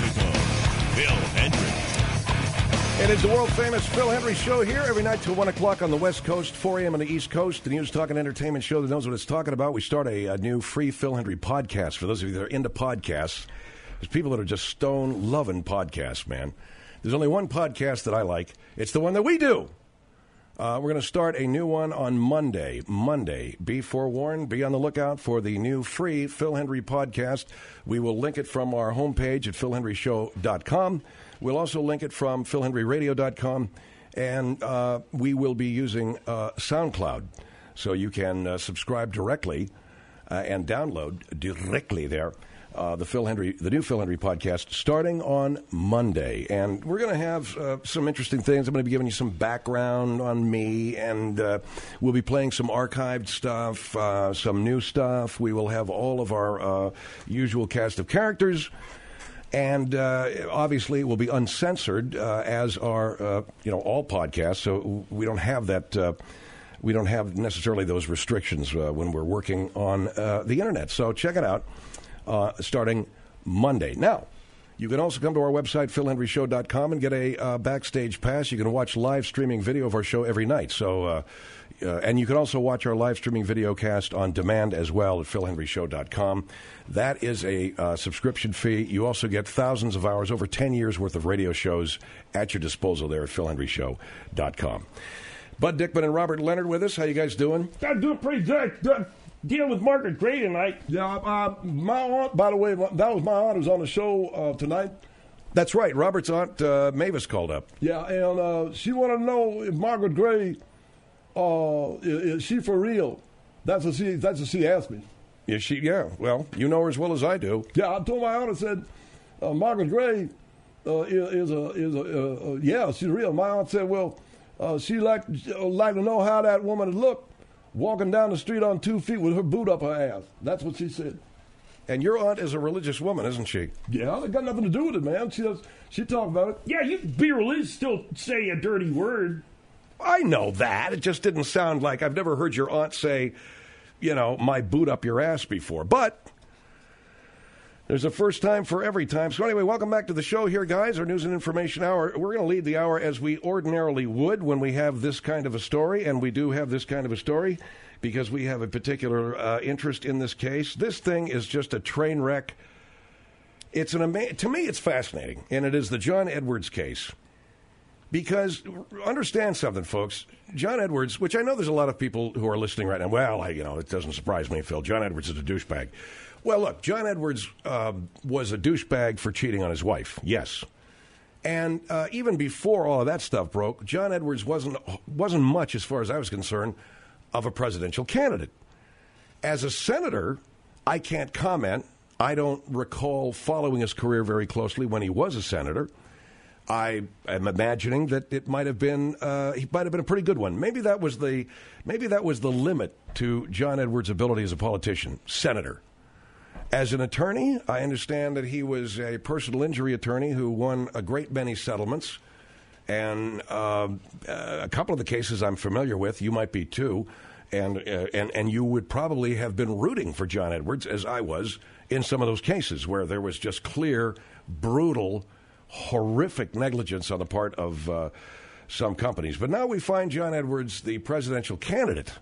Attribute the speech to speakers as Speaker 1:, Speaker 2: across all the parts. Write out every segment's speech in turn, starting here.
Speaker 1: Typical Phil Hendrie.
Speaker 2: It is the world-famous Phil Hendrie Show here every night till 1 o'clock on the West Coast, 4 a.m. on the East Coast. The news, talk, and entertainment show that knows what it's talking about. We start a new free Phil Hendrie podcast for those of you that are into podcasts. There's people that are just stone-loving podcasts, man. There's only one podcast that I like. It's the one that we do. We're going to start a new one on Monday. Be forewarned. Be on the lookout for the new free Phil Hendrie podcast. We will link it from our homepage at philhendrieshow.com. We'll also link it from philhendrieradio.com. And we will be using SoundCloud. So you can subscribe directly and download directly there. The new Phil Hendrie podcast starting on Monday. And we're going to have some interesting things. I'm going to be giving you some background on me, and we'll be playing some archived stuff, some new stuff. We will have all of our usual cast of characters. And obviously it will be uncensored, as are, all podcasts. So we don't have that... we don't have necessarily those restrictions when we're working on the Internet. So check it out. Starting Monday. Now, you can also come to our website, philhendrieshow.com, and get a backstage pass. You can watch live streaming video of our show every night. So, and you can also watch our live streaming video cast on demand as well at philhendrieshow.com. That is a subscription fee. You also get thousands of hours, over 10 years worth of radio shows at your disposal there at philhendrieshow.com. Bud Dickman and Robert Leonard with us. How you guys doing?
Speaker 3: I'm doing pretty good. Dealing with Margaret Gray tonight.
Speaker 4: Yeah, my aunt, by the way, that was my aunt who's on the show tonight.
Speaker 2: That's right. Robert's aunt, Mavis, called up.
Speaker 4: Yeah, and she wanted to know if Margaret Gray, is she for real? That's what she asked me.
Speaker 2: Is she? Yeah, well, you know her as well as I do.
Speaker 4: Yeah, I told my aunt, I said, Margaret Gray yeah, she's real. My aunt said, well, she like to know how that woman looked. Walking down the street on 2 feet with her boot up her ass. That's what she said.
Speaker 2: And your aunt is a religious woman, isn't she?
Speaker 4: Yeah, it got nothing to do with it, man. She talked about it.
Speaker 3: Yeah, you can be religious, still say a dirty word.
Speaker 2: I know that. It just didn't sound like... I've never heard your aunt say, my boot up your ass before. But there's a first time for every time. So anyway, welcome back to the show here, guys. Our news and information hour. We're going to lead the hour as we ordinarily would when we have this kind of a story. And we do have this kind of a story because we have a particular interest in this case. This thing is just a train wreck. To me, it's fascinating. And it is the John Edwards case. Because understand something, folks. John Edwards, which I know there's a lot of people who are listening right now. Well, it doesn't surprise me, Phil. John Edwards is a douchebag. Well, look, John Edwards was a douchebag for cheating on his wife, yes. And even before all of that stuff broke, John Edwards wasn't much, as far as I was concerned, of a presidential candidate. As a senator, I can't comment. I don't recall following his career very closely when he was a senator. I am imagining that it might have been he might have been a pretty good one. Maybe that was the limit to John Edwards' ability as a politician, senator. As an attorney, I understand that he was a personal injury attorney who won a great many settlements. And a couple of the cases I'm familiar with, you might be too. And you would probably have been rooting for John Edwards, as I was, in some of those cases where there was just clear, brutal, horrific negligence on the part of some companies. But now we find John Edwards the presidential candidate.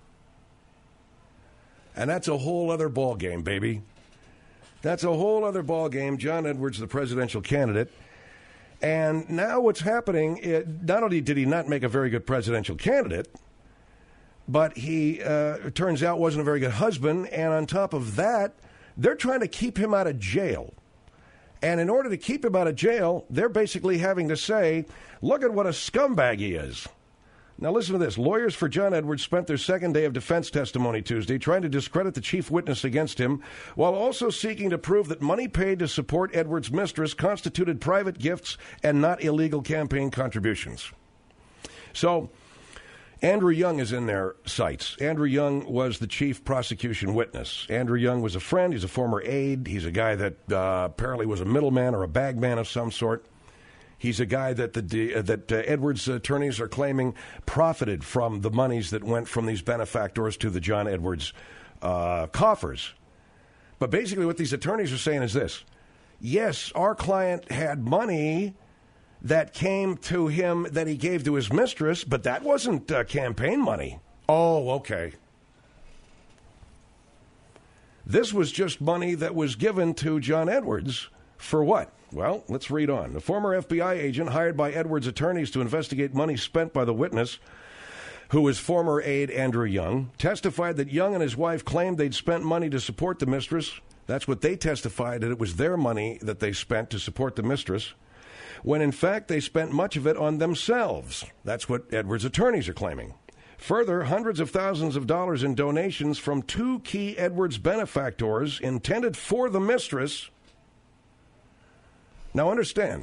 Speaker 2: And that's a whole other ballgame, baby. That's a whole other ballgame. John Edwards, the presidential candidate. And now what's happening, not only did he not make a very good presidential candidate, but he, it turns out, wasn't a very good husband. And on top of that, they're trying to keep him out of jail. And in order to keep him out of jail, they're basically having to say, look at what a scumbag he is. Now listen to this. Lawyers for John Edwards spent their second day of defense testimony Tuesday trying to discredit the chief witness against him, while also seeking to prove that money paid to support Edwards' mistress constituted private gifts and not illegal campaign contributions. So Andrew Young is in their sights. Andrew Young was the chief prosecution witness. Andrew Young was a friend. He's a former aide. He's a guy that apparently was a middleman or a bagman of some sort. He's a guy that Edwards' attorneys are claiming profited from the monies that went from these benefactors to the John Edwards coffers. But basically what these attorneys are saying is this. yes, our client had money that came to him that he gave to his mistress, but that wasn't campaign money. Oh, okay. This was just money that was given to John Edwards for what? Well, let's read on. The former FBI agent hired by Edwards' attorneys to investigate money spent by the witness, who was former aide Andrew Young, testified that Young and his wife claimed they'd spent money to support the mistress. That's what they testified, that it was their money that they spent to support the mistress, when in fact they spent much of it on themselves. That's what Edwards' attorneys are claiming. Further, hundreds of thousands of dollars in donations from two key Edwards benefactors intended for the mistress. Now understand,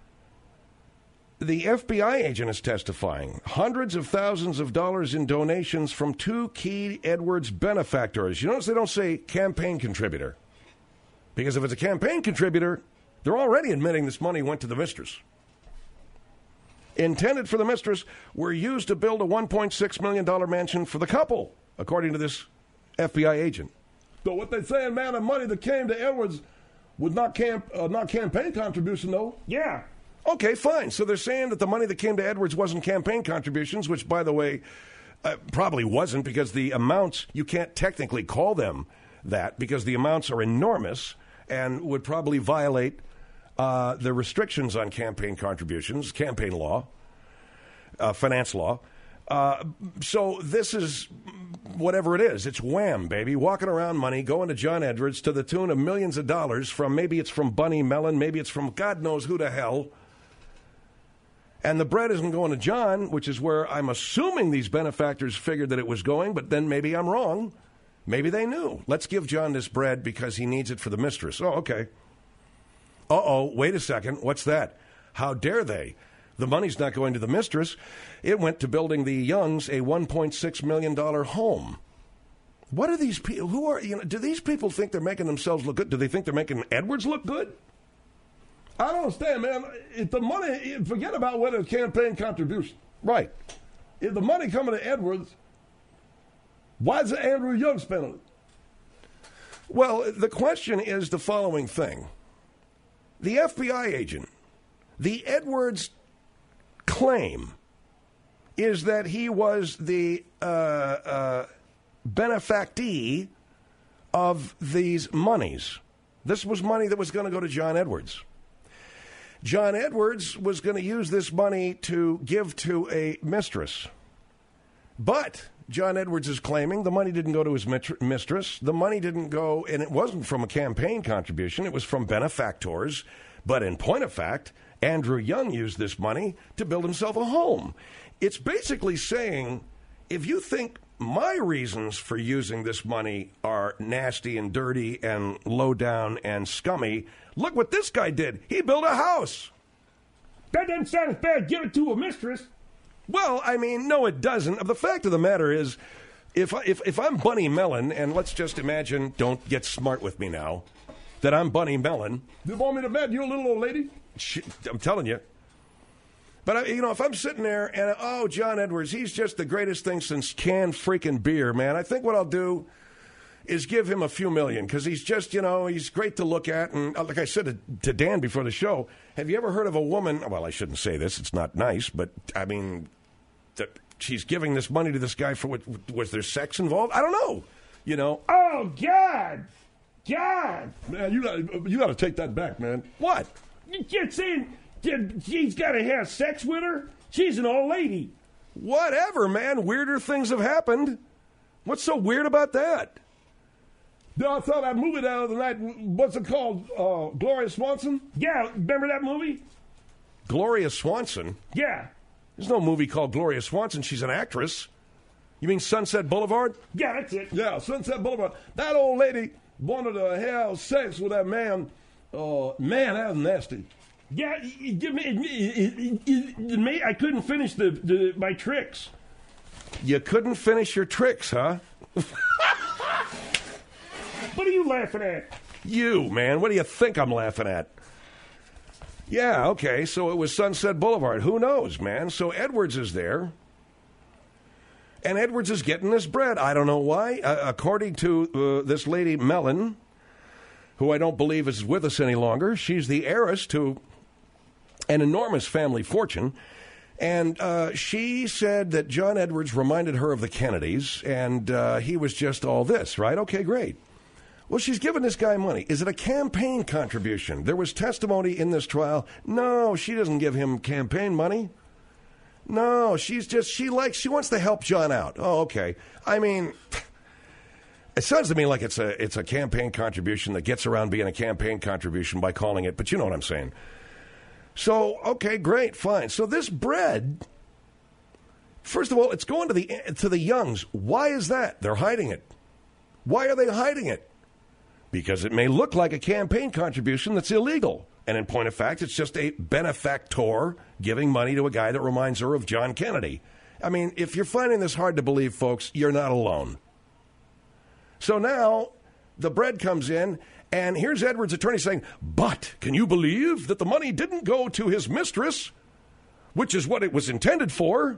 Speaker 2: the FBI agent is testifying. Hundreds of thousands of dollars in donations from two key Edwards benefactors. You notice they don't say campaign contributor. Because if it's a campaign contributor, they're already admitting this money went to the mistress. Intended for the mistress were used to build a $1.6 million mansion for the couple, according to this FBI agent.
Speaker 4: So what they're saying, man, the money that came to Edwards was not campaign contribution, though.
Speaker 3: Yeah.
Speaker 2: Okay, fine. So they're saying that the money that came to Edwards wasn't campaign contributions, which, by the way, probably wasn't, because the amounts, you can't technically call them that, because the amounts are enormous and would probably violate the restrictions on campaign contributions, campaign law, finance law. So this is whatever it is. It's wham, baby. Walking around money, going to John Edwards to the tune of millions of dollars from, maybe it's from Bunny Mellon, maybe it's from God knows who the hell. And the bread isn't going to John, which is where I'm assuming these benefactors figured that it was going, but then maybe I'm wrong. Maybe they knew. Let's give John this bread because he needs it for the mistress. Oh, okay. Uh-oh, wait a second. What's that? How dare they? The money's not going to the mistress. It went to building the Youngs a $1.6 million home. What are these people? Who are, do these people think they're making themselves look good? Do they think they're making Edwards look good?
Speaker 4: I don't understand, man. If the money, forget about whether it's campaign contribution.
Speaker 2: Right.
Speaker 4: If the money coming to Edwards, why is Andrew Young spending it?
Speaker 2: Well, the question is the following thing. The FBI agent, the Edwards claim is that he was the benefactee of these monies. This was money that was going to go to John Edwards. John Edwards was going to use this money to give to a mistress. But John Edwards is claiming the money didn't go to his mistress. The money didn't go, and it wasn't from a campaign contribution. It was from benefactors. But in point of fact, Andrew Young used this money to build himself a home. It's basically saying, if you think my reasons for using this money are nasty and dirty and low down and scummy, look what this guy did. He built a house.
Speaker 3: That doesn't sound as bad. Give it to a mistress.
Speaker 2: Well, I mean, no, it doesn't. The fact of the matter is, if I'm Bunny Mellon, and let's just imagine, don't get smart with me now, that I'm Bunny Mellon.
Speaker 4: You want me to bet you're a little old lady?
Speaker 2: I'm telling you. But, if I'm sitting there and, John Edwards, he's just the greatest thing since canned freaking beer, man. I think what I'll do is give him a few million, because he's just, he's great to look at. And like I said to Dan before the show, have you ever heard of a woman, well, I shouldn't say this, it's not nice, but, I mean, she's giving this money to this guy for what, was there sex involved? I don't know,
Speaker 3: Oh, God! God!
Speaker 4: Man, you got to take that back, man.
Speaker 2: What?
Speaker 3: You're saying she's got to have sex with her? She's an old lady.
Speaker 2: Whatever, man. Weirder things have happened. What's so weird about that?
Speaker 4: I saw that movie the other night. What's it called? Gloria Swanson?
Speaker 3: Yeah, remember that movie?
Speaker 2: Gloria Swanson?
Speaker 3: Yeah.
Speaker 2: There's no movie called Gloria Swanson. She's an actress. You mean Sunset Boulevard?
Speaker 3: Yeah, that's it.
Speaker 4: Yeah, Sunset Boulevard. That old lady wanted to have sex with that man. Man, that was nasty.
Speaker 3: Yeah, I couldn't finish my tricks.
Speaker 2: You couldn't finish your tricks, huh?
Speaker 3: What are you laughing at?
Speaker 2: You, man. What do you think I'm laughing at? Yeah, okay, so it was Sunset Boulevard. Who knows, man? So Edwards is there. And Edwards is getting this bread. I don't know why. According to this lady, Mellon, who I don't believe is with us any longer. She's the heiress to an enormous family fortune. And she said that John Edwards reminded her of the Kennedys, and he was just all this, right? Okay, great. Well, she's giving this guy money. Is it a campaign contribution? There was testimony in this trial. No, she doesn't give him campaign money. No, she wants to help John out. Oh, okay. I mean, it sounds to me like it's a campaign contribution that gets around being a campaign contribution by calling it, but you know what I'm saying. So, okay, great, fine. So this bread, first of all, it's going to the Youngs. Why is that? They're hiding it. Why are they hiding it? Because it may look like a campaign contribution that's illegal. And in point of fact, it's just a benefactor giving money to a guy that reminds her of John Kennedy. I mean, if you're finding this hard to believe, folks, you're not alone. So now the bread comes in, and here's Edwards' attorney saying, but can you believe that the money didn't go to his mistress, which is what it was intended for?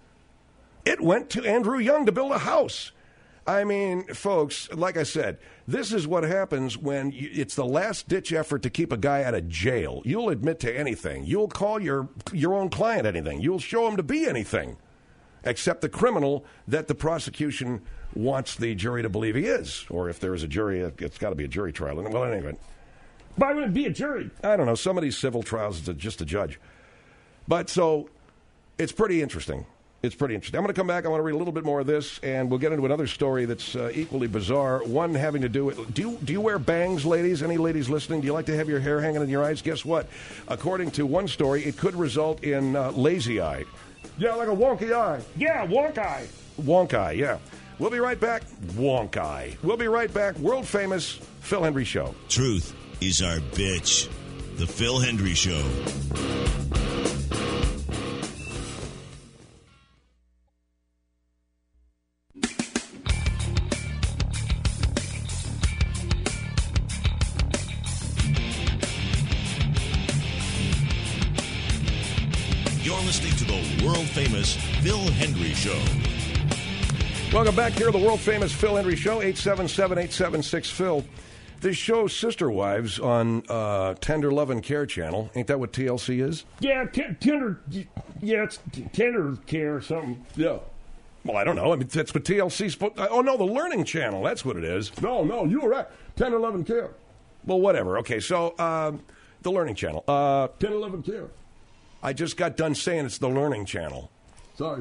Speaker 2: It went to Andrew Young to build a house. I mean, folks, like I said, this is what happens when it's the last-ditch effort to keep a guy out of jail. You'll admit to anything. You'll call your own client anything. You'll show him to be anything, except the criminal that the prosecution wants the jury to believe he is. Or if there is a jury, it's got to be a jury trial. Well, anyway.
Speaker 3: Why would it be a jury?
Speaker 2: I don't know. Some of these civil trials, it's just a judge. But so it's pretty interesting. It's pretty interesting. I'm going to come back. I want to read a little bit more of this, and we'll get into another story that's equally bizarre. One having to do with, do you wear bangs, ladies? Any ladies listening? Do you like to have your hair hanging in your eyes? Guess what? According to one story, it could result in lazy eye.
Speaker 4: Yeah, like a wonky eye.
Speaker 3: Yeah, wonk eye.
Speaker 2: Wonk eye, yeah. We'll be right back. Wonk eye. We'll be right back. World famous Phil Hendrie Show.
Speaker 1: Truth is our bitch. The Phil Hendrie Show. You're listening to the world-famous Phil Hendrie Show.
Speaker 2: Welcome back here to the world-famous Phil Hendrie Show, 877-876-PHIL. This show, Sister Wives, on Tender Love and Care Channel. Ain't that what TLC is?
Speaker 3: Yeah, tender. Yeah, it's tender care or something.
Speaker 4: Yeah.
Speaker 2: Well, I don't know. I mean, that's what TLC's supposed. Oh no, the Learning Channel. That's what it is.
Speaker 4: No, you were right. 10, 11, care.
Speaker 2: Well, whatever. Okay, so the Learning Channel.
Speaker 4: 10, 11, care.
Speaker 2: I just got done saying it's the Learning Channel.
Speaker 4: Sorry.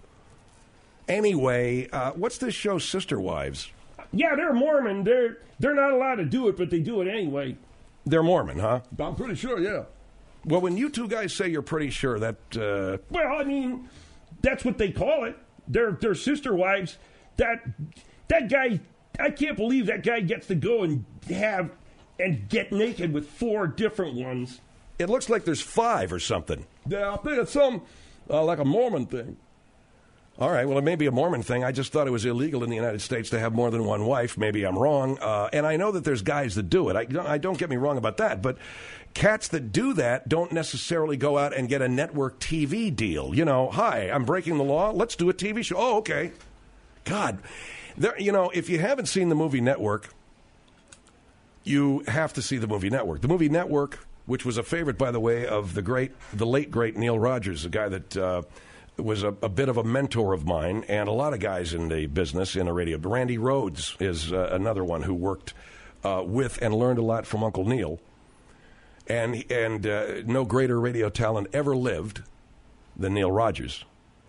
Speaker 2: Anyway, what's this show, Sister Wives?
Speaker 3: Yeah, they're Mormon. They're not allowed to do it, but they do it anyway.
Speaker 2: They're Mormon, huh?
Speaker 4: I'm pretty sure, yeah.
Speaker 2: Well, when you two guys say you're pretty sure, that...
Speaker 3: Well, I mean, that's what they call it. They're sister wives. That guy, I can't believe that guy gets to go and get naked with 4 different ones.
Speaker 2: It looks like there's 5 or something.
Speaker 4: Yeah, I think it's some, like a Mormon thing.
Speaker 2: All right, well, it may be a Mormon thing. I just thought it was illegal in the United States to have more than one wife. Maybe I'm wrong. And I know that there's guys that do it. I don't get me wrong about that. But cats that do that don't necessarily go out and get a network TV deal. You know, hi, I'm breaking the law. Let's do a TV show. Oh, okay. God, if you haven't seen the movie Network, you have to see the movie Network. The movie Network, which was a favorite, by the way, of the late, great Neil Rogers, a guy that... was a bit of a mentor of mine, and a lot of guys in the business, in the radio. Randy Rhoads is another one who worked with and learned a lot from Uncle Neil. And no greater radio talent ever lived than Neil Rogers.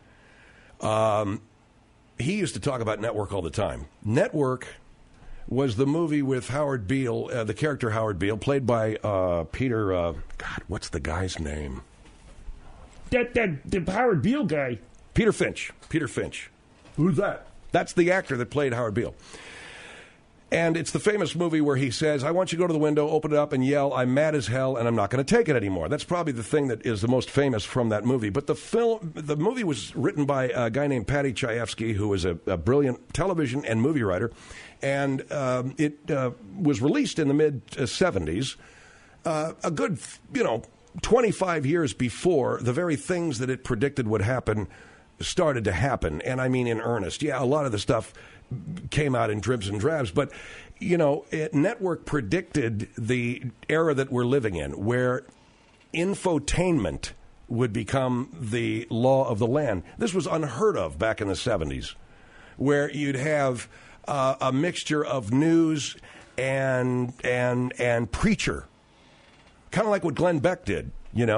Speaker 2: He used to talk about Network all the time. Network was the movie with Howard Beale, the character Howard Beale, played by Peter... God, what's the guy's name?
Speaker 3: The Howard Beale guy.
Speaker 2: Peter Finch. Peter Finch.
Speaker 4: Who's that?
Speaker 2: That's the actor that played Howard Beale. And it's the famous movie where he says, I want you to go to the window, open it up, and yell, I'm mad as hell, and I'm not going to take it anymore. That's probably the thing that is the most famous from that movie. But the movie was written by a guy named Paddy Chayefsky, who was a brilliant television and movie writer. And it was released in the mid-'70s. A good, 25 years before the very things that it predicted would happen started to happen, and I mean in earnest. Yeah, a lot of the stuff came out in dribs and drabs. But, network predicted the era that we're living in, where infotainment would become the law of the land. This was unheard of back in the 70s, where you'd have a mixture of news and preacher, kind of like what Glenn Beck did,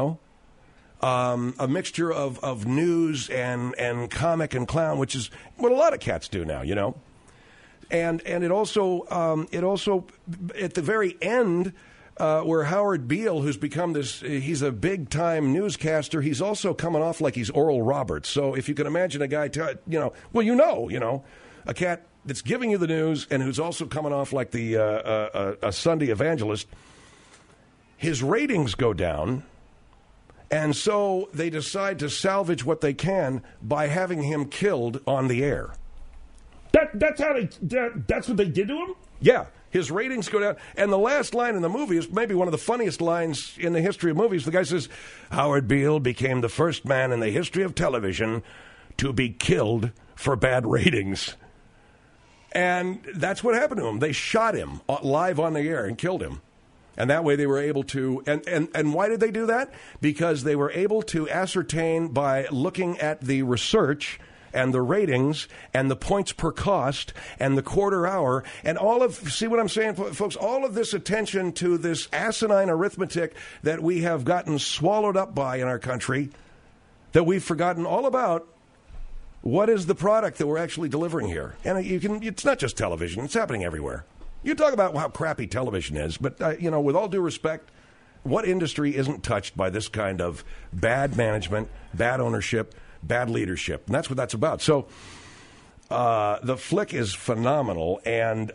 Speaker 2: a mixture of news and comic and clown, which is what a lot of cats do now, And it also at the very end, where Howard Beale, who's become he's a big time newscaster. He's also coming off like he's Oral Roberts. So if you can imagine a guy, a cat that's giving you the news and who's also coming off like a Sunday evangelist, his ratings go down. And so they decide to salvage what they can by having him killed on the air.
Speaker 3: That's what they did to him?
Speaker 2: Yeah. His ratings go down. And the last line in the movie is maybe one of the funniest lines in the history of movies. The guy says, Howard Beale became the first man in the history of television to be killed for bad ratings. And that's what happened to him. They shot him live on the air and killed him. And that way they were able to, and why did they do that? Because they were able to ascertain by looking at the research and the ratings and the points per cost and the quarter hour and see what I'm saying, folks? All of this attention to this asinine arithmetic that we have gotten swallowed up by in our country, that we've forgotten all about. What is the product that we're actually delivering here? And it's not just television. It's happening everywhere. You talk about how crappy television is, but, with all due respect, what industry isn't touched by this kind of bad management, bad ownership, bad leadership? And that's what that's about. So the flick is phenomenal. And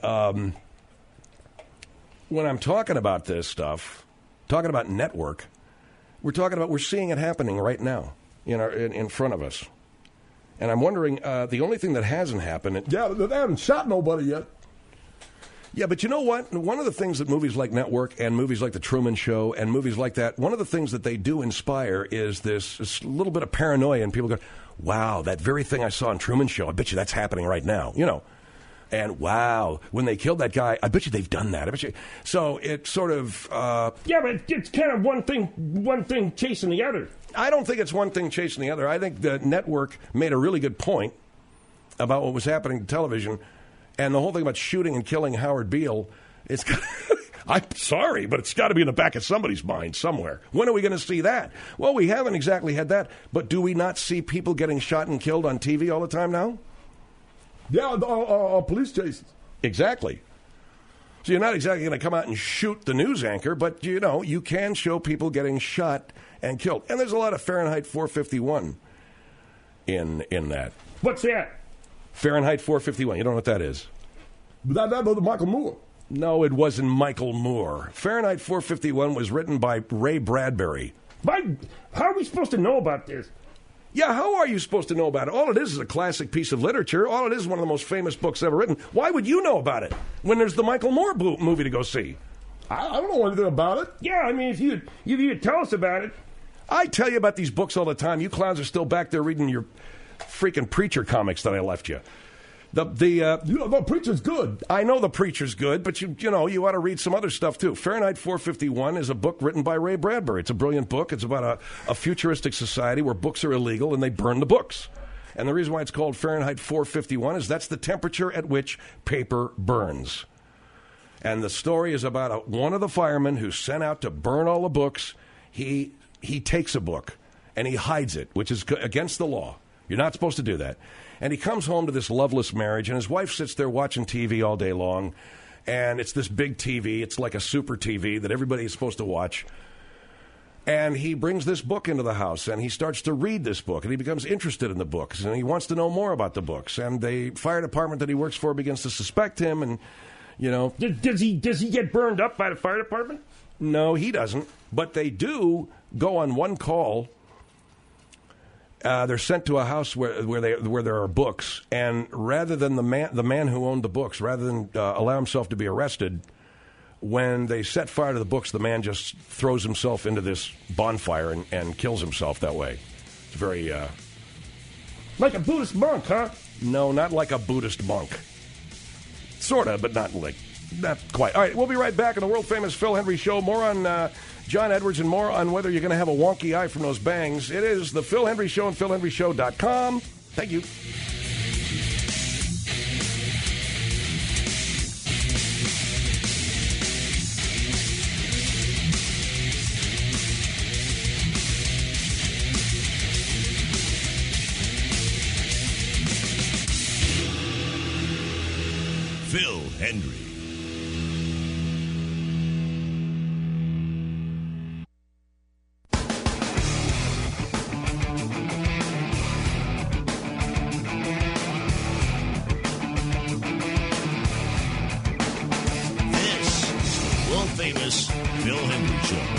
Speaker 2: when I'm talking about this stuff, talking about network, we're seeing it happening right now in front of us. And I'm wondering, the only thing that hasn't happened...
Speaker 4: Yeah, they haven't shot nobody yet.
Speaker 2: Yeah, but you know what? One of the things that movies like Network and movies like The Truman Show and movies like that, one of the things that they do inspire is this little bit of paranoia, and people go, wow, that very thing I saw in Truman Show, I bet you that's happening right now, And wow, when they killed that guy, I bet you they've done that. I bet you. So it's sort of...
Speaker 3: Yeah, but it's kind of one thing chasing the other.
Speaker 2: I don't think it's one thing chasing the other. I think the Network made a really good point about what was happening to television. And the whole thing about shooting and killing Howard Beale, I'm sorry, but it's got to be in the back of somebody's mind somewhere. When are we going to see that? Well, we haven't exactly had that. But do we not see people getting shot and killed on TV all the time now?
Speaker 4: Yeah, police chases.
Speaker 2: Exactly. So you're not exactly going to come out and shoot the news anchor, but, you can show people getting shot and killed. And there's a lot of Fahrenheit 451 in that.
Speaker 3: What's that?
Speaker 2: Fahrenheit 451. You don't know what that is?
Speaker 4: That was Michael Moore.
Speaker 2: No, it wasn't Michael Moore. Fahrenheit 451 was written by Ray Bradbury.
Speaker 3: How are we supposed to know about this?
Speaker 2: Yeah, how are you supposed to know about it? All it is a classic piece of literature. All it is one of the most famous books ever written. Why would you know about it when there's the Michael Moore movie to go see?
Speaker 4: I don't know anything about it.
Speaker 3: Yeah, I mean, if you'd tell us about it.
Speaker 2: I tell you about these books all the time. You clowns are still back there reading your freaking Preacher comics that I left you.
Speaker 4: The Preacher's good.
Speaker 2: I know the Preacher's good, but you ought to read some other stuff too. Fahrenheit 451 is a book written by Ray Bradbury. It's a brilliant book. It's about a futuristic society where books are illegal and they burn the books. And the reason why it's called Fahrenheit 451 is that's the temperature at which paper burns. And the story is about one of the firemen who's sent out to burn all the books. He takes a book and he hides it, which is against the law. You're not supposed to do that. And he comes home to this loveless marriage, and his wife sits there watching TV all day long. And it's this big TV. It's like a super TV that everybody is supposed to watch. And he brings this book into the house, and he starts to read this book, and he becomes interested in the books, and he wants to know more about the books. And the fire department that he works for begins to suspect him, and,
Speaker 3: Does he get burned up by the fire department?
Speaker 2: No, he doesn't. But they do go on one call. They're sent to a house where there are books, and rather than the man who owned the books, rather than allow himself to be arrested, when they set fire to the books, the man just throws himself into this bonfire and kills himself that way. It's very
Speaker 3: like a Buddhist monk, huh?
Speaker 2: No, not like a Buddhist monk. Sort of, but not quite. All right, we'll be right back on the world-famous Phil Hendry Show. More on John Edwards and more on whether you're going to have a wonky eye from those bangs. It is the Phil Hendry Show and PhilHendryShow.com. Thank you.
Speaker 1: Phil Hendry. This is the world-famous Phil Hendry Show.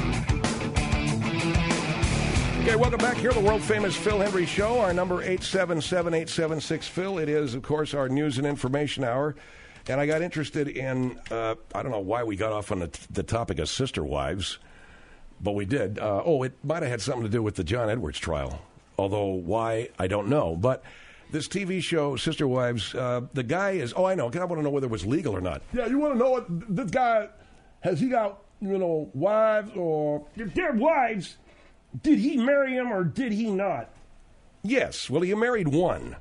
Speaker 2: Okay, welcome back here to the world-famous Phil Hendry Show. Our number 877-876-PHIL. It is, of course, our news and information hour. And I got interested in, I don't know why we got off on the topic of sister wives, but we did. It might have had something to do with the John Edwards trial. Although why, I don't know. But this TV show, Sister Wives, the guy is, I know, I want to know whether it was legal or not.
Speaker 4: Yeah, you want to know what this guy, has he got, wives or...
Speaker 3: If they're wives, did he marry them or did he not?
Speaker 2: Yes. Well, he married one.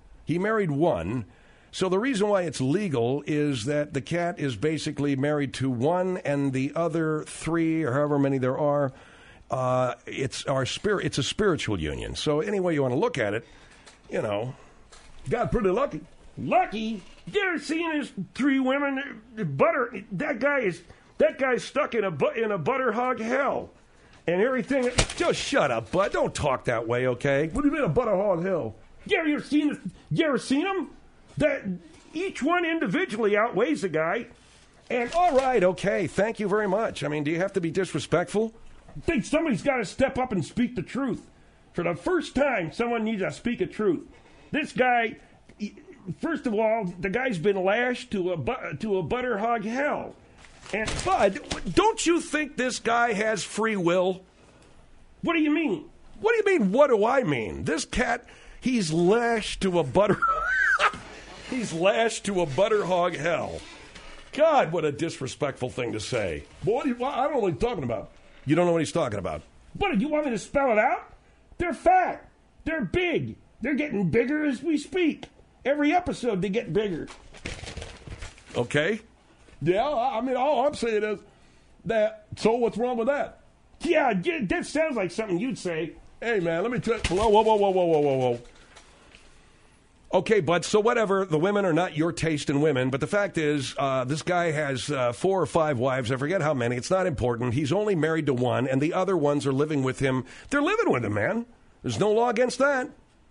Speaker 2: So the reason why it's legal is that the cat is basically married to one, and the other three, or however many there are, it's a spiritual union. So any way you want to look at it,
Speaker 4: got pretty lucky.
Speaker 3: Lucky? You ever seen his three women? Butter. That guy's stuck in a butter hog hell. And everything.
Speaker 2: Just shut up, bud. Don't talk that way, okay?
Speaker 4: What do you mean a butter hog hell?
Speaker 3: You ever seen them? That each one individually outweighs the guy. And
Speaker 2: all right, okay. Thank you very much. I mean, do you have to be disrespectful?
Speaker 3: I think somebody's got to step up and speak the truth. For the first time, someone needs to speak the truth. This guy, first of all, the guy's been lashed to a butter hog hell. And
Speaker 2: Bud, don't you think this guy has free will?
Speaker 3: What do you mean?
Speaker 2: What do you mean, what do I mean? This cat, he's lashed to a butter... He's lashed to a butter hog hell. God, what a disrespectful thing to say.
Speaker 4: Boy, I don't know what he's talking about.
Speaker 2: You don't know what he's talking about?
Speaker 3: What, do you want me to spell it out? They're fat. They're big. They're getting bigger as we speak. Every episode they get bigger.
Speaker 2: Okay.
Speaker 4: Yeah, I mean, all I'm saying is that, so what's wrong with that?
Speaker 3: Yeah, that sounds like something you'd say.
Speaker 4: Hey, man, let me tell you.
Speaker 2: Whoa. Okay, bud, so whatever. The women are not your taste in women, but the fact is, this guy has 4 or 5 wives. I forget how many. It's not important. He's only married to one, and the other ones are living with him. They're living with him, man. There's no law against that.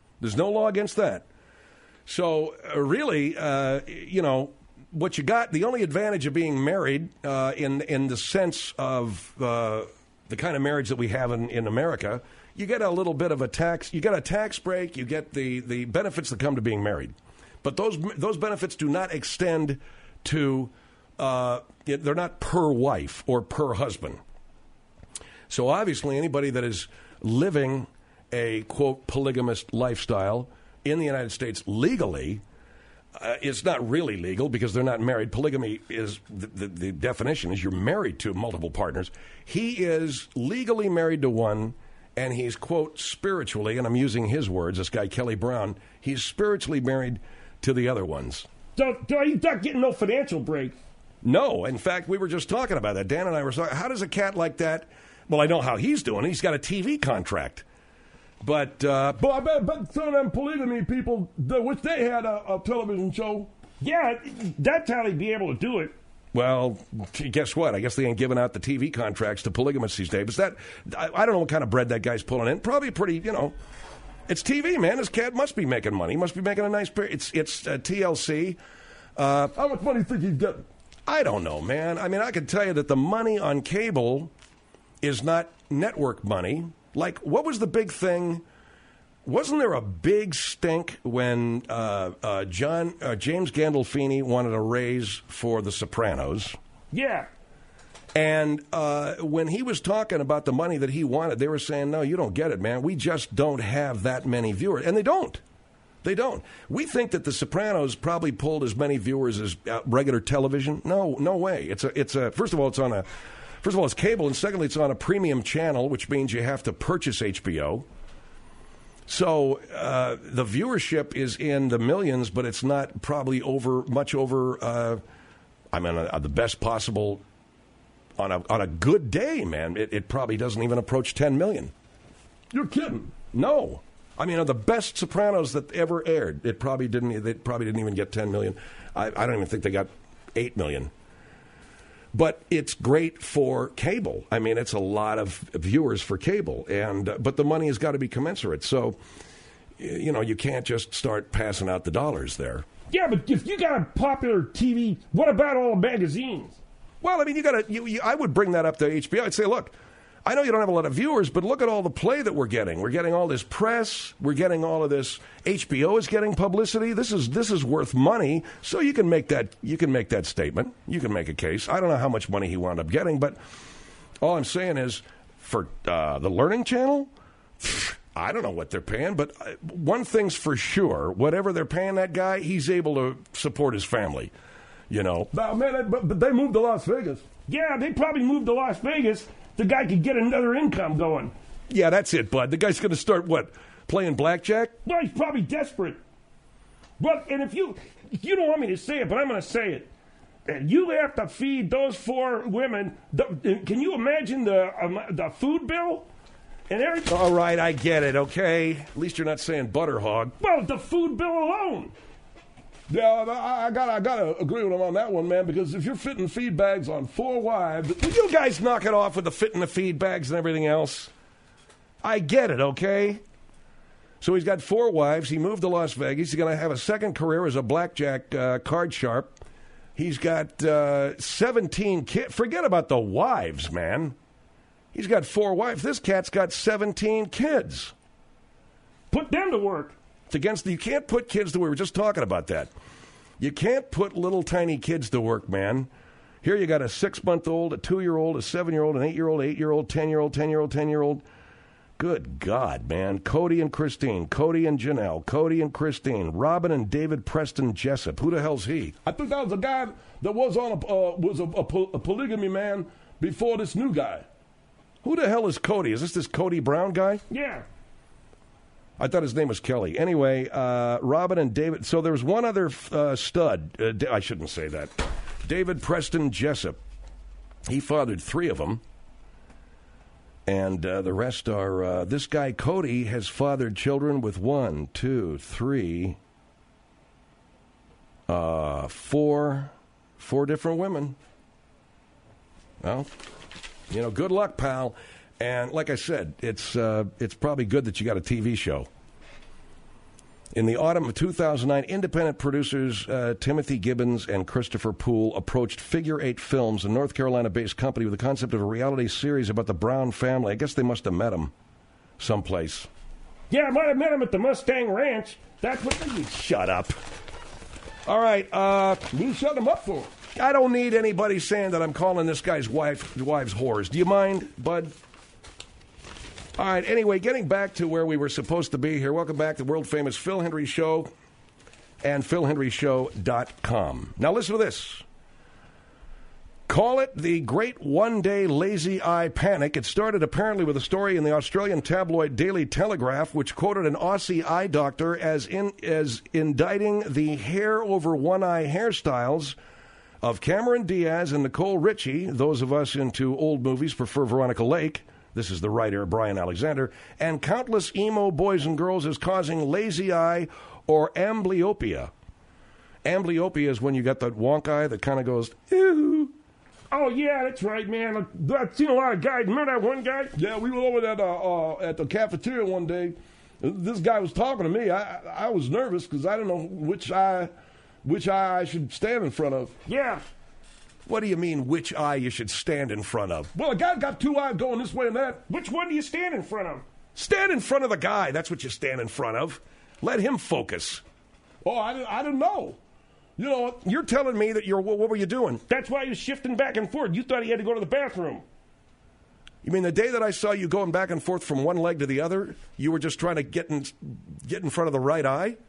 Speaker 2: So, really, what you got, the only advantage of being married in the sense of the kind of marriage that we have in America, you get a little bit of a tax. You get a tax break. You get the benefits that come to being married. But those benefits do not extend to, they're not per wife or per husband. So obviously anybody that is living a, quote, polygamous lifestyle in the United States legally, it's not really legal because they're not married. Polygamy is, the definition is you're married to multiple partners. He is legally married to one, and he's, quote, spiritually, and I'm using his words, this guy Kelly Brown, he's spiritually married to the other ones.
Speaker 3: So he's not getting no financial break.
Speaker 2: No. In fact, we were just talking about that. Dan and I were talking, how does a cat like that, well, I know how he's doing. He's got a TV contract. But
Speaker 4: I bet some of them polygamy people, which they had a television show.
Speaker 3: Yeah, that's how they'd be able to do it.
Speaker 2: Well, guess what? I guess they ain't giving out the TV contracts to polygamists these days. But I don't know what kind of bread that guy's pulling in. Probably pretty, it's TV, man. This cat must be making money. He must be making a nice... It's TLC.
Speaker 4: How much money do you think he's getting?
Speaker 2: I don't know, man. I mean, I can tell you that the money on cable is not network money. Like, what was the big thing? Wasn't there a big stink when James Gandolfini wanted a raise for The Sopranos?
Speaker 3: Yeah.
Speaker 2: And when he was talking about the money that he wanted, they were saying, no, you don't get it, man. We just don't have that many viewers. And they don't. They don't. We think that The Sopranos probably pulled as many viewers as regular television. No way. It's a. First of all, it's cable, and secondly, it's on a premium channel, which means you have to purchase HBO. So the viewership is in the millions, but it's not probably much over. The best possible on a good day, man. It probably doesn't even approach 10 million.
Speaker 4: You're kidding?
Speaker 2: No. I mean, the best Sopranos that ever aired, they probably didn't even get 10 million. I don't even think they got 8 million. But it's great for cable. I mean, it's a lot of viewers for cable, but the money has got to be commensurate. So, you can't just start passing out the dollars there.
Speaker 3: Yeah, but if you got a popular TV, what about all the magazines?
Speaker 2: Well, I mean, I would bring that up to HBO. I'd say, look, I know you don't have a lot of viewers, but look at all the play that we're getting. We're getting all this press. We're getting all of this. HBO is getting publicity. This is worth money. So you can make that statement. You can make a case. I don't know how much money he wound up getting, but all I'm saying is for the Learning Channel, I don't know what they're paying, but one thing's for sure: whatever they're paying that guy, he's able to support his family.
Speaker 4: Now, man, but they moved to Las Vegas.
Speaker 3: Yeah, they probably moved to Las Vegas. The guy could get another income going.
Speaker 2: Yeah, that's it, bud. The guy's going to start, playing blackjack?
Speaker 3: Well, he's probably desperate. Well, and if you don't want me to say it, but I'm going to say it. And you have to feed those 4 women. Can you imagine the food bill? And everything?
Speaker 2: All right, I get it, okay? At least you're not saying butter hog.
Speaker 3: Well, the food bill alone.
Speaker 4: Yeah, I gotta agree with him on that one, man, because if you're fitting feed bags on 4 wives...
Speaker 2: Will you guys knock it off with the fitting the feed bags and everything else? I get it, okay? So he's got 4 wives. He moved to Las Vegas. He's going to have a second career as a blackjack card sharp. He's got 17 kids. Forget about the wives, man. He's got 4 wives. This cat's got 17 kids.
Speaker 3: Put them to work.
Speaker 2: You can't put kids to work. We were just talking about that. You can't put little tiny kids to work, man. Here you got a 6-month-old, a 2-year-old, a 7-year-old, an 8-year-old, 8-year-old, 10-year-old, 10-year-old, 10-year-old. Good God, man. Cody and Christine, Cody and Janelle, Cody and Christine, Robin and David Preston Jessup. Who the hell's he?
Speaker 4: I think that was a guy that was a polygamy man before this new guy.
Speaker 2: Who the hell is Cody? Is this Cody Brown guy?
Speaker 3: Yeah.
Speaker 2: I thought his name was Kelly. Anyway, Robin and David. So there was one other stud. I shouldn't say that. David Preston Jessup. He fathered 3 of them. And the rest are... this guy, Cody, has fathered children with 1, 2, 3, 4 different women. Well, good luck, pal. And like I said, it's probably good that you got a TV show. In the autumn of 2009, independent producers Timothy Gibbons and Christopher Poole approached Figure 8 Films, a North Carolina-based company, with the concept of a reality series about the Brown family. I guess they must have met him someplace.
Speaker 3: Yeah, I might have met him at the Mustang Ranch. That's what they...
Speaker 2: Shut up. All right,
Speaker 4: we shut him up for.
Speaker 2: I don't need anybody saying that I'm calling this guy's wives whores. Do you mind, bud? All right, anyway, getting back to where we were supposed to be here. Welcome back to the world-famous Phil Hendrie Show and PhilHendrieShow.com. Now listen to this. Call it the Great One-Day Lazy Eye Panic. It started apparently with a story in the Australian tabloid Daily Telegraph, which quoted an Aussie eye doctor as indicting the hair-over-one-eye hairstyles of Cameron Diaz and Nicole Richie. Those of us into old movies prefer Veronica Lake. This is the writer, Brian Alexander. And countless emo boys and girls is causing lazy eye or amblyopia. Amblyopia is when you got that wonk eye that kind of goes, ew.
Speaker 3: Oh, yeah, that's right, man. I've seen a lot of guys. Remember that one guy?
Speaker 4: Yeah, we were over at the cafeteria one day. This guy was talking to me. I was nervous because I didn't know which eye I should stand in front of.
Speaker 3: Yeah.
Speaker 2: What do you mean, which eye you should stand in front of?
Speaker 4: Well, a guy's got 2 eyes going this way and that.
Speaker 3: Which one do you stand in front of?
Speaker 2: Stand in front of the guy. That's what you stand in front of. Let him focus.
Speaker 4: Oh, I didn't know.
Speaker 2: You're telling me that what were you doing?
Speaker 3: That's why he was shifting back and forth. You thought he had to go to the bathroom.
Speaker 2: You mean the day that I saw you going back and forth from one leg to the other, you were just trying to get in front of the right eye?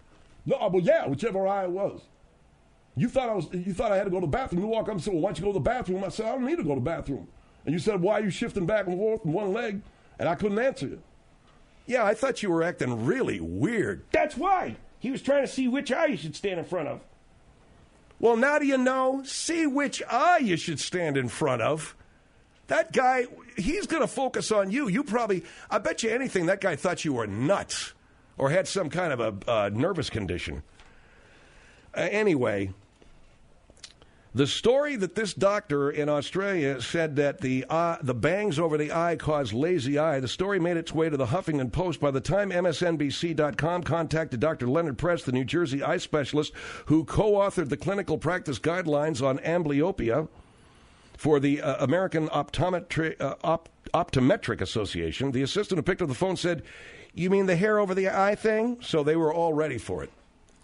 Speaker 4: No, well, yeah, whichever eye it was. You thought I had to go to the bathroom. You walk up and say, well, why don't you go to the bathroom? I said, I don't need to go to the bathroom. And you said, why are you shifting back and forth from one leg? And I couldn't answer you.
Speaker 2: Yeah, I thought you were acting really weird.
Speaker 3: That's why. He was trying to see which eye you should stand in front of.
Speaker 2: Well, now do you know? See which eye you should stand in front of. That guy, he's going to focus on you. I bet you anything, that guy thought you were nuts or had some kind of a nervous condition. Anyway, the story that this doctor in Australia said that the bangs over the eye cause lazy eye, the story made its way to the Huffington Post. By the time MSNBC.com contacted Dr. Leonard Press, the New Jersey eye specialist who co-authored the clinical practice guidelines on amblyopia for the American Optometric Association, the assistant who picked up the phone said, "You mean the hair over the eye thing?" So they were all ready for it.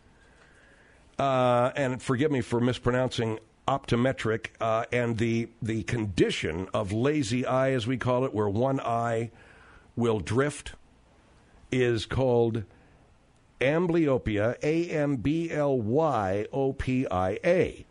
Speaker 2: And forgive me for mispronouncing optometric, and the condition of lazy eye, as we call it, where one eye will drift, is called amblyopia, AMBLYOPIA.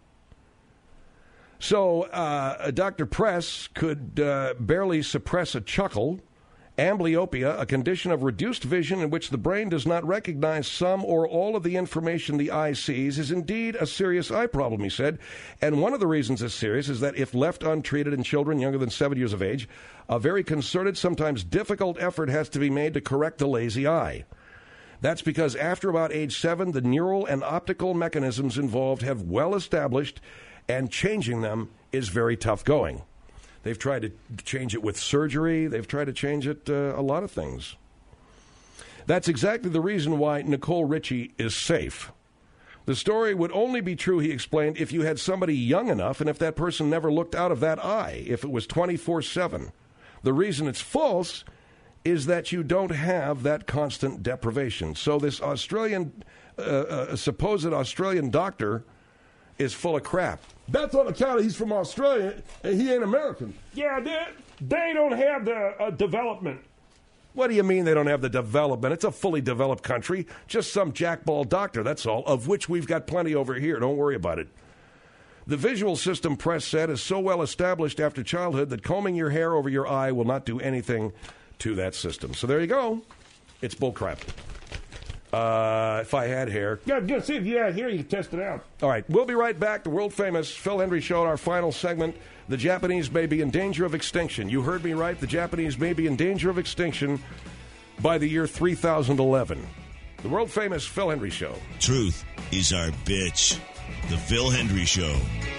Speaker 2: So Dr. Press could barely suppress a chuckle. Amblyopia, a condition of reduced vision in which the brain does not recognize some or all of the information the eye sees, is indeed a serious eye problem, he said. And one of the reasons it's serious is that if left untreated in children younger than 7 years of age, a very concerted, sometimes difficult effort has to be made to correct the lazy eye. That's because after about age 7, the neural and optical mechanisms involved have well established, and changing them is very tough going. They've tried to change it with surgery. They've tried to change it a lot of things. That's exactly the reason why Nicole Richie is safe. The story would only be true, he explained, if you had somebody young enough and if that person never looked out of that eye, if it was 24/7. The reason it's false is that you don't have that constant deprivation. So this supposed Australian doctor is full of crap.
Speaker 4: That's on account of he's from Australia and he ain't American.
Speaker 3: Yeah, they don't have the development.
Speaker 2: What do you mean they don't have the development? It's a fully developed country. Just some jackball doctor, that's all, of which we've got plenty over here. Don't worry about it. The visual system, Press said, is so well established after childhood that combing your hair over your eye will not do anything to that system. So there you go. It's bullcrap. If I had hair.
Speaker 3: Yeah, I'm going to see if you had hair, you can test it out.
Speaker 2: All right, we'll be right back. The world-famous Phil Hendrie Show, our final segment. The Japanese may be in danger of extinction. You heard me right. The Japanese may be in danger of extinction by the year 3011. The world-famous Phil Hendrie Show.
Speaker 1: Truth is our bitch. The Phil Hendrie Show.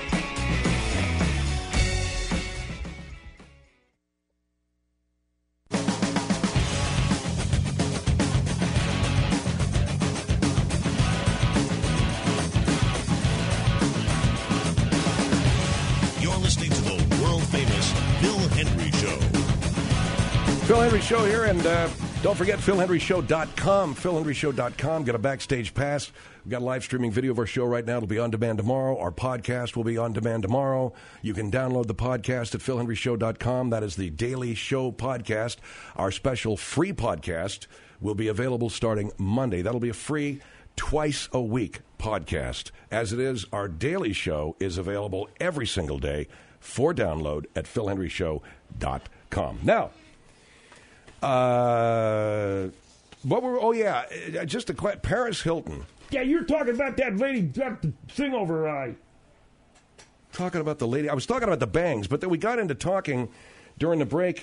Speaker 2: Phil Hendrie Show here, and don't forget PhilHendrieShow.com. PhilHendrieShow.com. Got a backstage pass. We've got a live streaming video of our show right now. It'll be on demand tomorrow. Our podcast will be on demand tomorrow. You can download the podcast at PhilHendrieShow.com. That is the Daily Show podcast. Our special free podcast will be available starting Monday. That'll be a free twice-a-week podcast. As it is, our Daily Show is available every single day for download at PhilHendrieShow.com. Now, just a quick, Paris Hilton.
Speaker 3: Yeah, you're talking about that lady got the thing over her eye.
Speaker 2: Talking about the lady. I was talking about the bangs, but then we got into talking during the break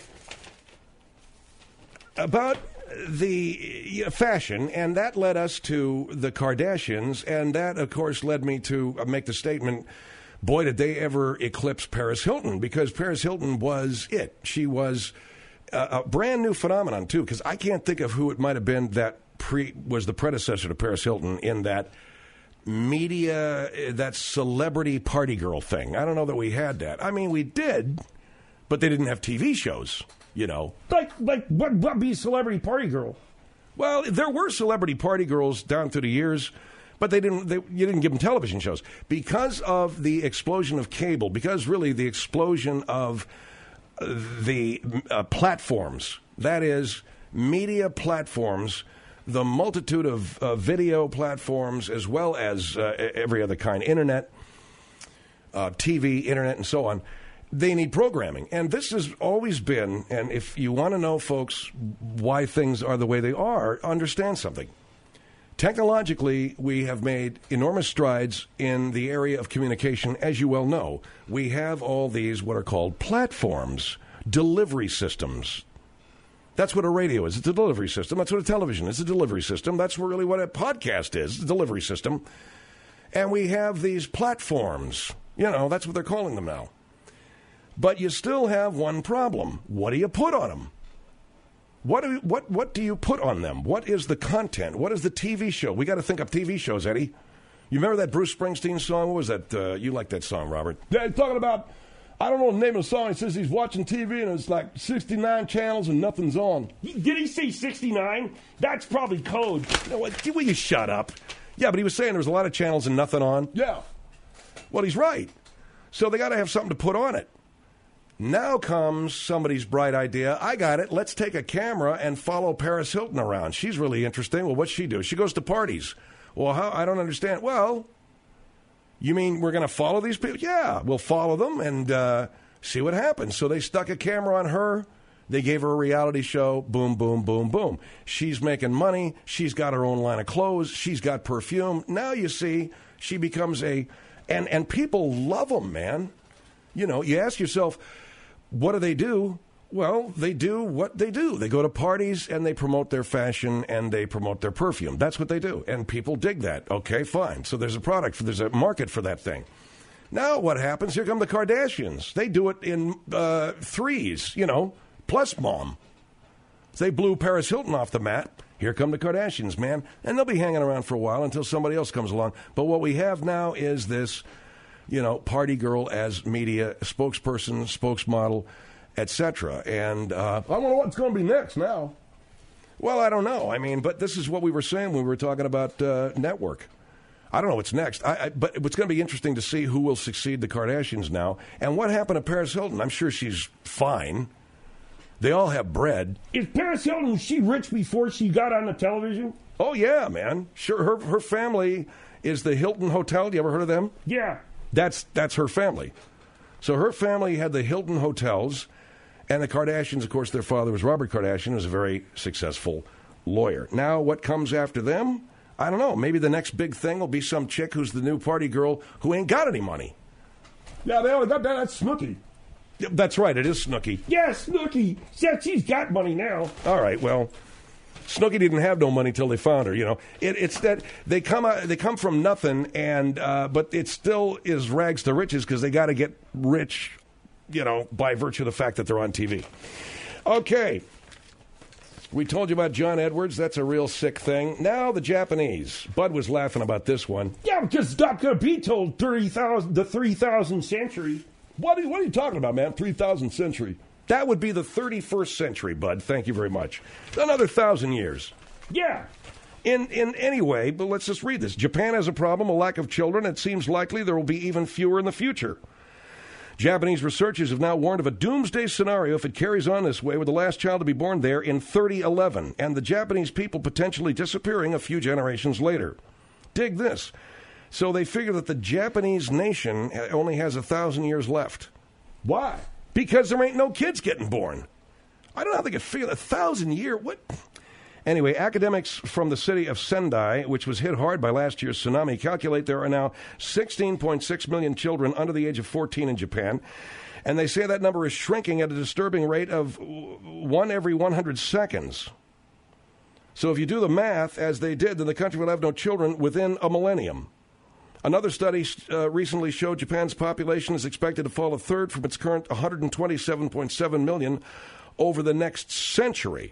Speaker 2: about the fashion, and that led us to the Kardashians, and that, of course, led me to make the statement, boy, did they ever eclipse Paris Hilton, because Paris Hilton was it. She was a brand new phenomenon, too, because I can't think of who it might have been that was the predecessor to Paris Hilton in that media, that celebrity party girl thing. I don't know that we had that. I mean, we did, but they didn't have TV shows, you know.
Speaker 3: Like what be celebrity party girl?
Speaker 2: Well, there were celebrity party girls down through the years, but you didn't give them television shows. Because of the explosion of cable, because really the explosion of the platforms, that is, media platforms the multitude of video platforms as well as every other kind, internet, TV, internet, and so on, they need programming. And this has always been, and if you want to know, folks, why things are the way they are, understand something. Technologically, we have made enormous strides in the area of communication, as you well know. We have all these what are called platforms, delivery systems. That's what a radio is. It's a delivery system. That's what a television is. It's a delivery system. That's really what a podcast is, a delivery system. And we have these platforms. You know, that's what they're calling them now. But you still have one problem. What do you put on them? What do you put on them? What is the content? What is the TV show? We got to think up TV shows, Eddie. You remember that Bruce Springsteen song? What was that? You like that song, Robert?
Speaker 4: They're talking about, I don't know the name of the song. He says he's watching TV and it's like 69 channels and nothing's on.
Speaker 3: Did he say 69? That's probably code.
Speaker 2: No, will you shut up? Yeah, but he was saying there was a lot of channels and nothing on.
Speaker 4: Yeah.
Speaker 2: Well, he's right. So they got to have something to put on it. Now comes somebody's bright idea. I got it. Let's take a camera and follow Paris Hilton around. She's really interesting. Well, what's she do? She goes to parties. Well, how? I don't understand. Well, you mean we're going to follow these people? Yeah, we'll follow them and see what happens. So they stuck a camera on her. They gave her a reality show. Boom, boom, boom, boom. She's making money. She's got her own line of clothes. She's got perfume. Now you see, she becomes and people love them, man. You know, you ask yourself, what do? Well, they do what they do. They go to parties and they promote their fashion and they promote their perfume. That's what they do. And people dig that. Okay, fine. So there's a product, there's a market for that thing. Now what happens? Here come the Kardashians. They do it in threes, you know, plus mom. They blew Paris Hilton off the mat. Here come the Kardashians, man. And they'll be hanging around for a while until somebody else comes along. But what we have now is this, you know, party girl as media spokesperson, spokesmodel, etc. And
Speaker 4: I wonder what's going to be next now.
Speaker 2: Well, I don't know. I mean, but this is what we were saying when we were talking about network. I don't know what's next. But it's going to be interesting to see who will succeed the Kardashians now. And what happened to Paris Hilton? I'm sure she's fine. They all have bread.
Speaker 3: Is Paris Hilton, was she rich before she got on the television?
Speaker 2: Oh, yeah, man. Sure, her family is the Hilton Hotel. You ever heard of them?
Speaker 3: Yeah.
Speaker 2: That's her family. So her family had the Hilton hotels, and the Kardashians, of course, their father was Robert Kardashian, who's a very successful lawyer. Now, what comes after them? I don't know. Maybe the next big thing will be some chick who's the new party girl who ain't got any money.
Speaker 4: Yeah, they only got that. That's Snooki.
Speaker 2: That's right. It is Snooki.
Speaker 3: Yeah, Snooki. She's got money now.
Speaker 2: All right. Well, Snooki didn't have no money till they found her. You know, it's that they come from nothing, and but it still is rags to riches because they got to get rich, you know, by virtue of the fact that they're on TV. Okay. We told you about John Edwards. That's a real sick thing. Now the Japanese. Bud was laughing about this one.
Speaker 3: Yeah, because Dr. B told the 3,000th century.
Speaker 4: What are you talking about, man? 3,000th century.
Speaker 2: That would be the 31st century, Bud. Thank you very much. Another 1,000 years.
Speaker 3: Yeah.
Speaker 2: In any way, but let's just read this. Japan has a problem, a lack of children. It seems likely there will be even fewer in the future. Japanese researchers have now warned of a doomsday scenario if it carries on this way, with the last child to be born there in 3011, and the Japanese people potentially disappearing a few generations later. Dig this. So they figure that the Japanese nation only has 1,000 years left.
Speaker 4: Why?
Speaker 2: Because there ain't no kids getting born. I don't know how they could figure 1,000 years. What? Anyway, academics from the city of Sendai, which was hit hard by last year's tsunami, calculate there are now 16.6 million children under the age of 14 in Japan. And they say that number is shrinking at a disturbing rate of 1 every 100 seconds. So if you do the math, as they did, then the country will have no children within a millennium. Another study recently showed Japan's population is expected to fall a third from its current 127.7 million over the next century.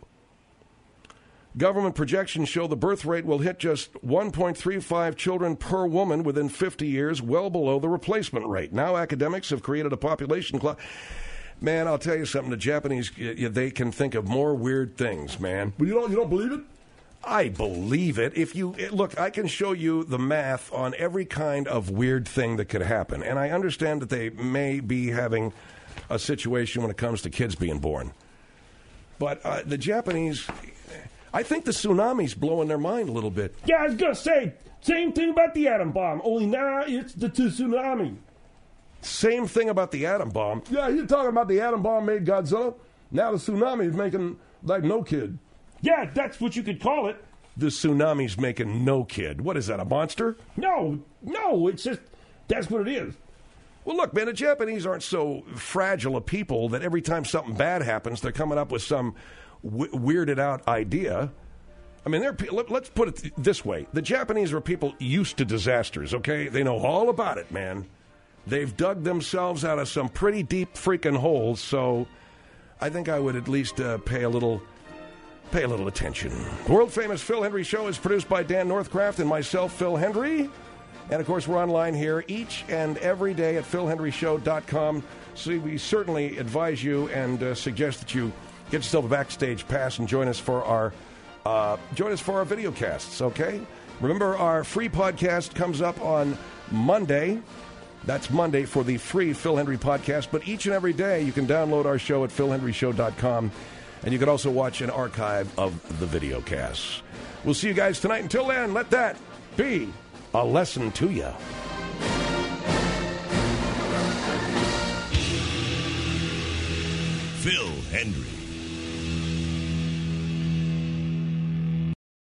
Speaker 2: Government projections show the birth rate will hit just 1.35 children per woman within 50 years, well below the replacement rate. Now academics have created a population clock. Man, I'll tell you something. The Japanese, they can think of more weird things, man.
Speaker 4: But you don't believe it?
Speaker 2: I believe it. Look, I can show you the math on every kind of weird thing that could happen. And I understand that they may be having a situation when it comes to kids being born. But the Japanese, I think the tsunami's blowing their mind a little bit.
Speaker 3: Yeah, I was going to say, same thing about the atom bomb, only now it's the tsunami.
Speaker 2: Same thing about the atom bomb.
Speaker 4: Yeah, you're talking about the atom bomb made Godzilla. Now the tsunami is making like no kid.
Speaker 3: Yeah, that's what you could call it.
Speaker 2: The tsunami's making no kid. What is that, a monster?
Speaker 3: No, it's just, that's what it is.
Speaker 2: Well, look, man, the Japanese aren't so fragile a people that every time something bad happens, they're coming up with some weirded out idea. I mean, let's put it this way. The Japanese are people used to disasters, okay? They know all about it, man. They've dug themselves out of some pretty deep freaking holes, so I think I would at least pay a little attention. The world-famous Phil Hendry Show is produced by Dan Northcraft and myself, Phil Hendry. And, of course, we're online here each and every day at philhendryshow.com. So we certainly advise you and suggest that you get yourself a backstage pass and join us for our video casts, okay? Remember, our free podcast comes up on Monday. That's Monday for the free Phil Hendry podcast. But each and every day, you can download our show at philhendryshow.com. And you can also watch an archive of the video casts. We'll see you guys tonight. Until then, let that be a lesson to you.
Speaker 1: Phil Hendry.